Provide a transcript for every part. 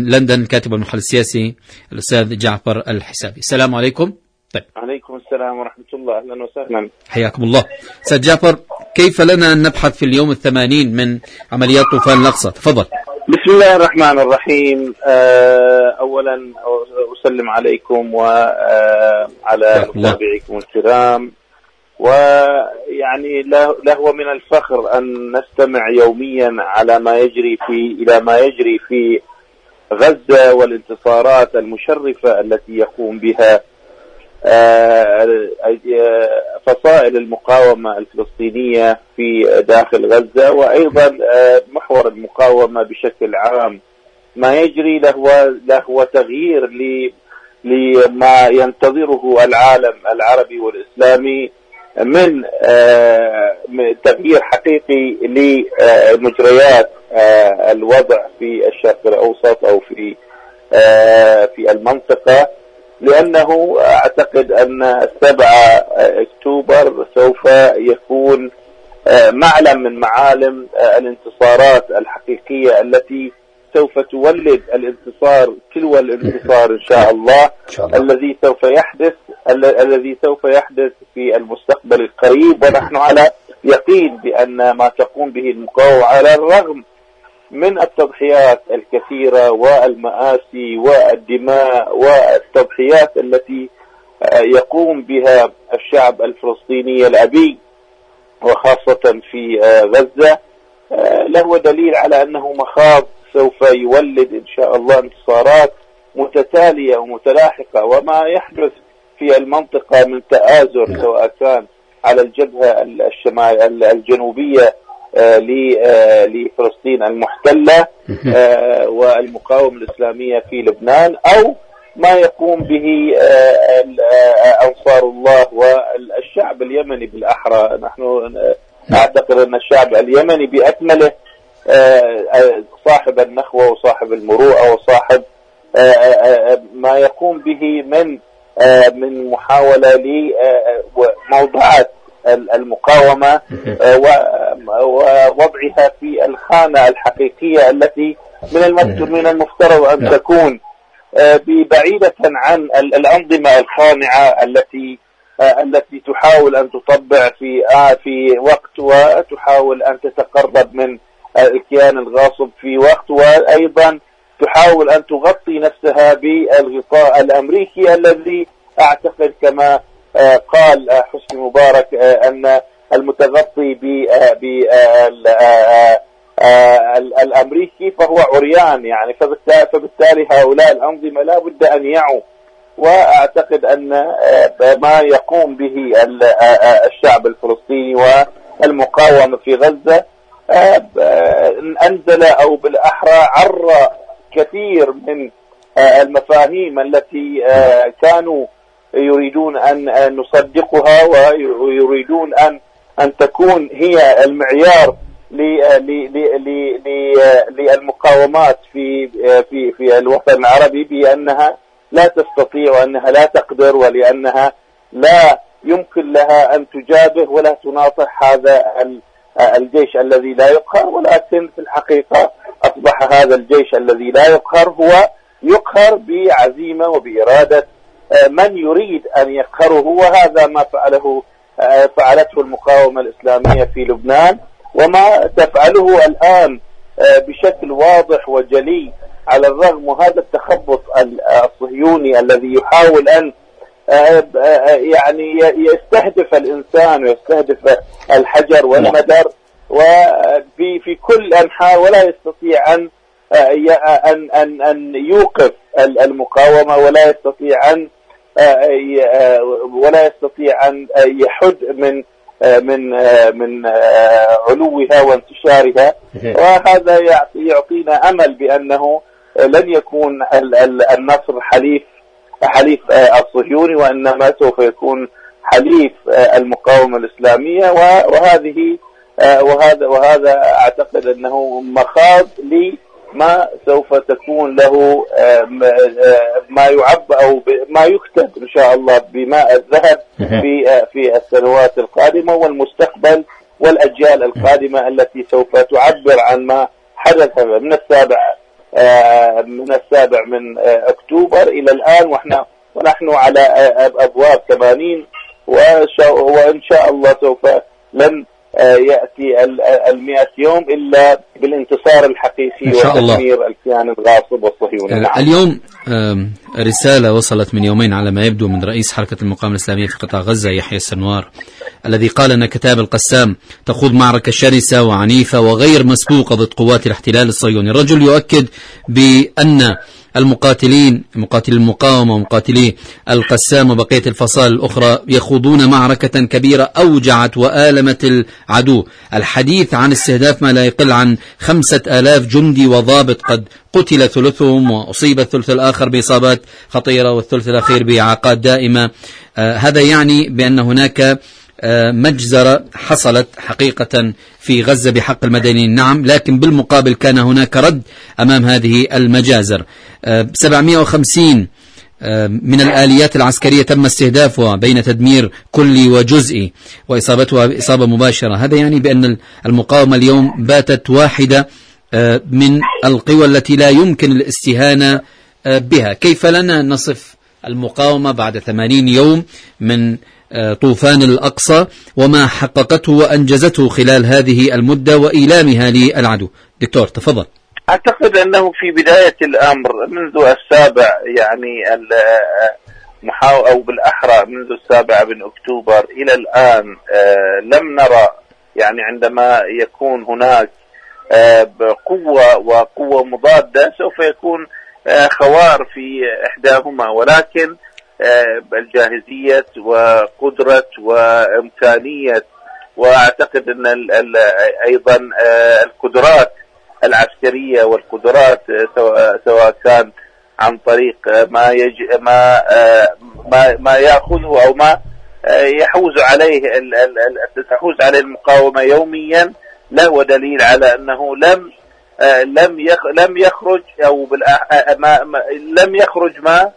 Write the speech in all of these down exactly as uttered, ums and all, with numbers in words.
من لندن كاتب المحلل السياسي الأستاذ جعفر الحسابي. السلام عليكم. طيب. عليكم السلام ورحمة الله، أهلا وسهلا. حياكم الله. أستاذ جعفر، كيف لنا أن نبحث في اليوم الثمانين من عمليات طوفان الأقصى؟ تفضل. بسم الله الرحمن الرحيم. أولا أسلم عليكم وعلى متابعيكم الكرام، ويعني لهو من الفخر أن نستمع يوميا على ما يجري في إلى ما يجري في غزة والانتصارات المشرفة التي يقوم بها فصائل المقاومة الفلسطينية في داخل غزة، وأيضا محور المقاومة بشكل عام. ما يجري له له تغيير لما ينتظره العالم العربي والإسلامي من تغيير حقيقي لمجريات الوضع في الشرق الأوسط أو في في المنطقة، لأنه أعتقد أن سبعة أكتوبر سوف يكون معلم من معالم الانتصارات الحقيقية التي سوف تولد الانتصار تلو الانتصار إن شاء الله, شاء الله. الذي سوف يحدث الذي سوف يحدث في المستقبل القريب. ونحن على يقين بأن ما تقوم به المقاومة على الرغم من التضحيات الكثيرة والمآسي والدماء والتضحيات التي يقوم بها الشعب الفلسطيني الأبي وخاصة في غزة، له دليل على أنه مخاض سوف يولد إن شاء الله انتصارات متتالية ومتلاحقة. وما يحدث في المنطقة من تآزر سواء كان على الجبهة الشمال الجنوبية لفلسطين المحتلة والمقاومة الإسلامية في لبنان، أو ما يقوم به أنصار الله والشعب اليمني بالأحرى. نحن نعتقد أن الشعب اليمني بأكمله صاحب النخوة وصاحب المروءة وصاحب ما يقوم به من من محاولة لموضوعات المقاومة ووضعها في الخانة الحقيقية التي من المفترض أن تكون بعيدة عن الأنظمة الخانعة التي التي تحاول أن تطبع في في وقت وتحاول أن تتقرب من الكيان الغاصب في وقت، وأيضا تحاول أن تغطي نفسها بالغطاء الأمريكي الذي أعتقد كما قال حسني مبارك أن المتغطي بالأمريكي فهو عريان، يعني فبالتالي هؤلاء الأنظمة لا بد أن يعوا. وأعتقد أن ما يقوم به الشعب الفلسطيني والمقاومة في غزة أنزل أو بالأحرى عرى كثير من المفاهيم التي كانوا يريدون أن نصدقها ويريدون أن أن تكون هي المعيار للمقاومات في في في الوطن العربي، بأنها لا تستطيع وأنها لا تقدر ولأنها لا يمكن لها أن تجابه ولا تناطح هذا الجيش الذي لا يقهر. ولكن في الحقيقة أصبح هذا الجيش الذي لا يقهر هو يقهر بعزيمة وبإرادة من يريد أن يقهره، وهذا ما فعله فعلته المقاومة الإسلامية في لبنان وما تفعله الآن بشكل واضح وجلي، على الرغم هذا التخبط الصهيوني الذي يحاول أن يعني يستهدف الإنسان ويستهدف الحجر والمدر وفي في كل أنحاء، ولا يستطيع أن أن أن أن يوقف المقاومة، ولا يستطيع أن ولا يستطيع أن يحد من من من علوها وانتشارها. وهذا يعطينا أمل بأنه لن يكون النصر حليف حليف الصهيوني، وإنما سوف يكون حليف المقاومة الإسلامية. وهذه وهذا وهذا أعتقد أنه مخاض لما سوف تكون له ما يعب أو ما يكتب إن شاء الله بماء الذهب في في السنوات القادمة والمستقبل والأجيال القادمة التي سوف تعبر عن ما حدث من السابع من السابع من أكتوبر إلى الآن، ونحن ونحن على أبواب ثمانين، وإن شاء الله سوف لن يأتي المئة يوم إلا بالانتصار الحقيقي وتدمير الكيان الغاصب والصهيوني. نعم. اليوم رسالة وصلت من يومين على ما يبدو من رئيس حركة المقاومة الإسلامية في قطاع غزة يحيى السنوار، الذي قال أن كتائب القسام تخوض معركة شرسة وعنيفة وغير مسبوقة ضد قوات الاحتلال الصهيوني. الرجل يؤكد بأن المقاتلين مقاتلي المقاومة ومقاتلي القسام وبقية الفصائل الأخرى يخوضون معركة كبيرة أوجعت وآلمت العدو. الحديث عن استهداف ما لا يقل عن خمسة آلاف جندي وضابط قد قتل ثلثهم وأصيب الثلث الآخر بإصابات خطيرة والثلث الأخير بإعاقات دائمة. آه هذا يعني بأن هناك مجزرة حصلت حقيقة في غزة بحق المدنيين، نعم، لكن بالمقابل كان هناك رد أمام هذه المجازر. سبعمائة وخمسين من الآليات العسكرية تم استهدافها بين تدمير كلي وجزئي وإصابتها بإصابة مباشرة. هذا يعني بأن المقاومة اليوم باتت واحدة من القوى التي لا يمكن الاستهانة بها. كيف لنا نصف المقاومة بعد ثمانين يوم من طوفان الأقصى وما حققته وأنجزته خلال هذه المدة وإيلامها للعدو؟ دكتور تفضل. أعتقد أنه في بداية الأمر منذ السابع يعني المحاو أو بالأحرى منذ السابع من أكتوبر إلى الآن لم نرى يعني عندما يكون هناك قوة وقوة مضادة سوف يكون خوار في إحداهما، ولكن الجاهزية وقدرة وإمكانية، وأعتقد أن أيضا القدرات العسكرية والقدرات سواء كان عن طريق ما يج ما ما ما يأخذه أو ما يحوز عليه تحوز عليه المقاومة يوميا، له دليل على أنه لم لم لم يخرج أو ما لم يخرج ما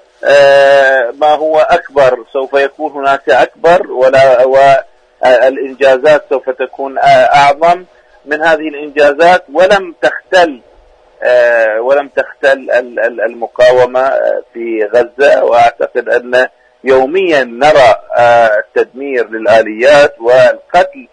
ما هو أكبر، سوف يكون هناك أكبر، ولا والإنجازات سوف تكون أعظم من هذه الإنجازات، ولم تختل ولم تختل المقاومة في غزة. وأعتقد أن يوميا نرى التدمير للآليات والقتل،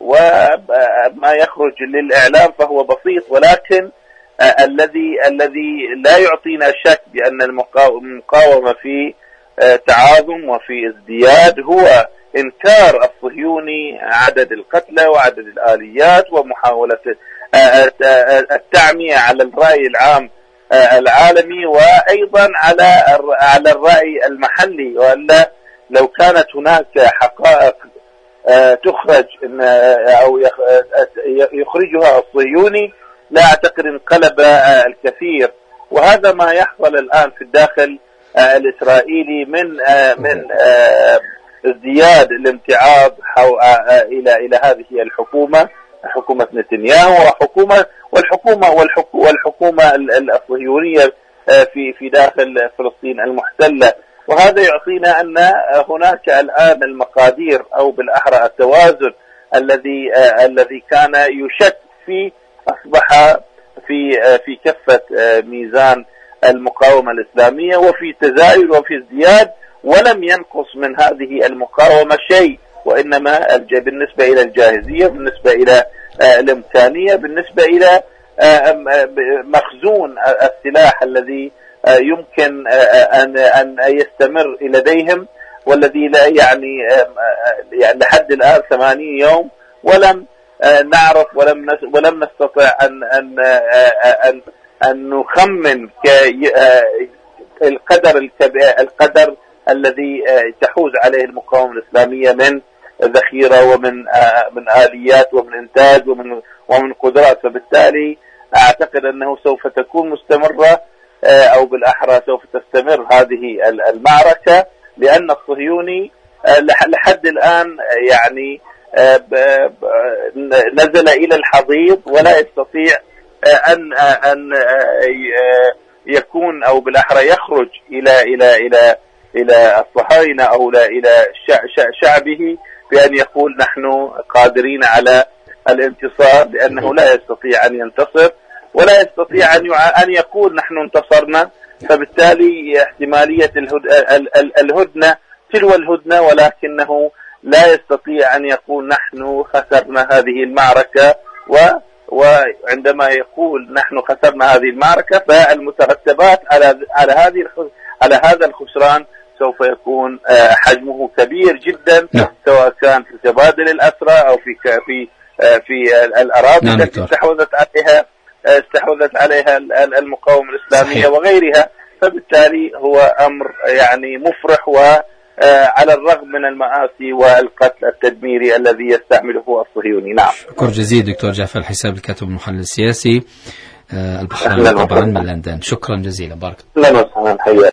وما يخرج للإعلام فهو بسيط، ولكن الذي الذي لا يعطينا شك بأن المقاومة في تعاظم وفي ازدياد هو إنكار الصهيوني عدد القتلى وعدد الآليات ومحاولة التعمية على الرأي العام العالمي وأيضا على على الرأي المحلي. وألا لو كانت هناك حقائق تخرج أو يخرجها الصهيوني لا أعتقد انقلب الكثير. وهذا ما يحصل الآن في الداخل الإسرائيلي من من ازدياد الامتعاض إلى إلى هذه الحكومة، حكومة نتنياهو وحكومة والحكومة والحكومة الصهيونية في في داخل فلسطين المحتلة. وهذا يعطينا أن هناك الآن المقادير أو بالأحرى التوازن الذي الذي كان يشك فيه أصبح في في كفة ميزان المقاومة الإسلامية، وفي تزايد وفي ازدياد، ولم ينقص من هذه المقاومة شيء، وإنما بالنسبة إلى الجاهزية، بالنسبة إلى الإمكانية، بالنسبة إلى مخزون السلاح الذي يمكن أن أن يستمر لديهم، والذي لا يعني لحد الآن ثمانين يوم ولم نعرف ولم ولم نستطع أن أن أن أن نخمن القدر الكبير القدر الذي تحوز عليه المقاومة الإسلامية من ذخيرة ومن من آليات ومن إنتاج ومن ومن قدرات. فبالتالي أعتقد أنه سوف تكون مستمرة أو بالأحرى سوف تستمر هذه المعركة، لأن الصهيوني لحد الآن يعني نزل إلى الحضيض ولا يستطيع أن أن يكون أو بالأحرى يخرج إلى إلى إلى إلى الصهاينة أو إلى شعبه بأن يقول نحن قادرين على الانتصار، لأنه لا يستطيع أن ينتصر ولا يستطيع أن أن يقول نحن انتصرنا. فبالتالي احتمالية الهدنة تلو الهدنة، ولكنه لا يستطيع أن يقول نحن خسرنا هذه المعركة. و وعندما يقول نحن خسرنا هذه المعركة فالمترتبات على على هذه على هذا الخسران سوف يكون حجمه كبير جدا، سواء كان في تبادل الأسرى أو في في في الأراضي نعم التي استحوذت عليها استحوذت عليها المقاومة الإسلامية صحيح. وغيرها. فبالتالي هو أمر يعني مفرح، وعلى الرغم من المآسي والقتل التدميري الذي يستعمله الصهيوني. نعم. شكرا جزيلا دكتور جعفر الحساب، الكاتب المحلل السياسي البحريني طبعا من لندن. شكرا جزيلا، بارك الله.